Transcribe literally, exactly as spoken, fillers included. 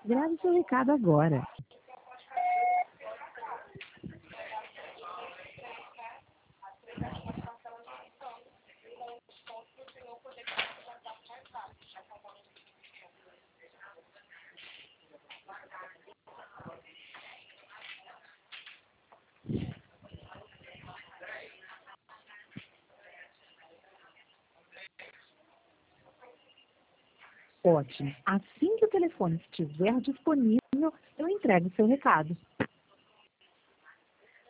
Grave seu recado agora. Ótimo. Assim que o telefone estiver disponível, eu entrego seu recado.